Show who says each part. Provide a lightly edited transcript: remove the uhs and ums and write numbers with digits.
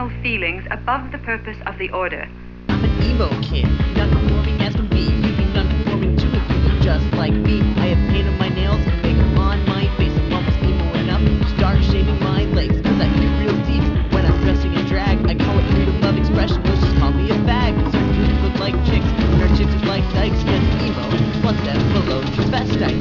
Speaker 1: personal feelings above the purpose of the order.
Speaker 2: I'm an emo kid, non-conforming as can be. You'd be non-conforming too if you look just like me. I have painted my nails and